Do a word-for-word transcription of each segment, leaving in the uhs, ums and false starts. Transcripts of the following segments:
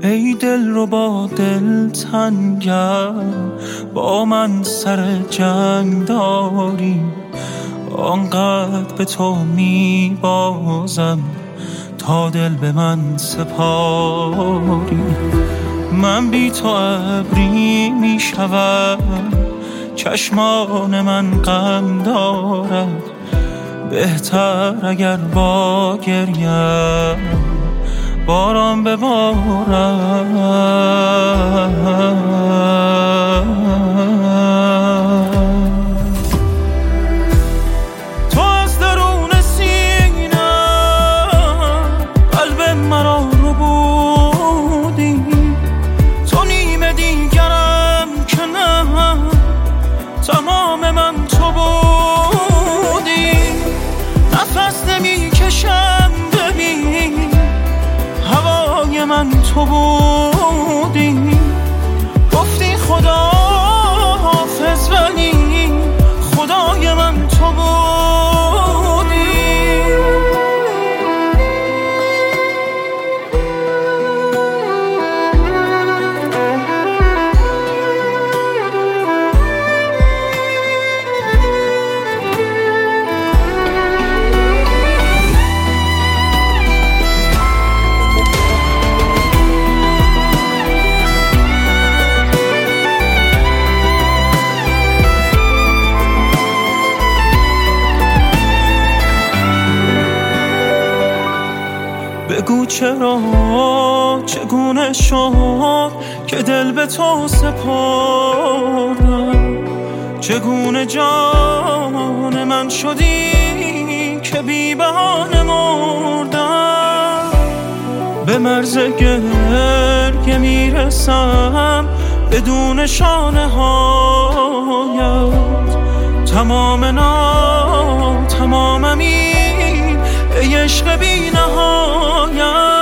ای دل رو با دل تنگم، با من سر جنگ داری، آنقدر به تو می بازم تا دل به من سپاری. من بی تو ابری می شوم، چشمان من غم دارد، بهتر اگر با گریم باران ببارد. تو از درون سینم قلب مرا رو بودی، تو نیمه دیگرم که نه، تمام من تو بودی. نفس نمی کشم ببین، هوای من تو بودی. گفتی خدا حافظ ولی خدای من تو بودی. بگو چرا، چگونه شد که دل به تو سپردم، چگونه جان من شدی که بی بهانه مردم. به مرز گریه میرسم بدون شانه هایت، تمام نا تمامم این ای عشق بی نهایت.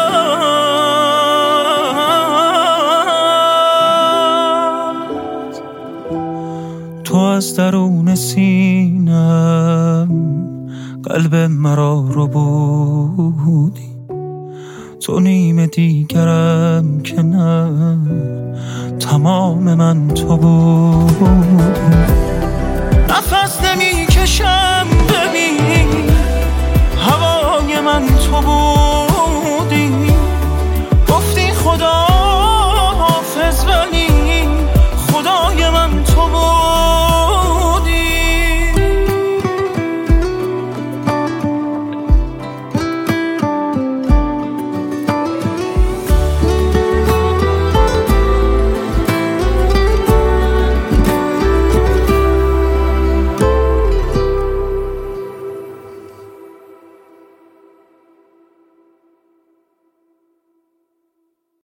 تو از درون سینم قلب مرا رو بودی، تو نیمه دیگرم که نه، تمام من تو بودی. نفس نمی کشم ببین،